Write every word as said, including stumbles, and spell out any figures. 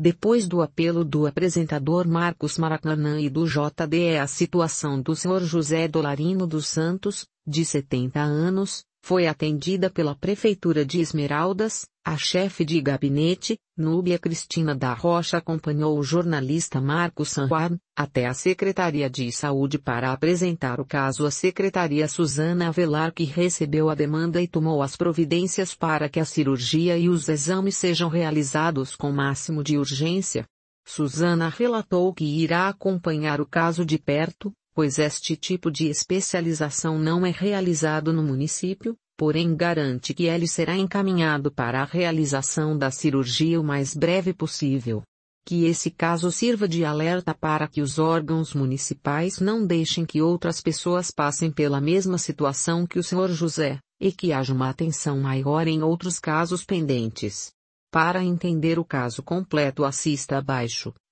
depois do apelo do apresentador Marcos Maracanã e do J D E, a situação do senhor José Dolarino dos Santos, de setenta anos, foi atendida pela Prefeitura de Esmeraldas. A chefe de gabinete, Núbia Cristina da Rocha, acompanhou o jornalista Marcos Sanjuan até a Secretaria de Saúde para apresentar o caso à secretária Suzana Avelar, que recebeu a demanda e tomou as providências para que a cirurgia e os exames sejam realizados com máximo de urgência. Suzana relatou que irá acompanhar o caso de perto, pois este tipo de especialização não é realizado no município, porém garante que ele será encaminhado para a realização da cirurgia o mais breve possível. Que esse caso sirva de alerta para que os órgãos municipais não deixem que outras pessoas passem pela mesma situação que o senhor José, e que haja uma atenção maior em outros casos pendentes. Para entender o caso completo, assista abaixo.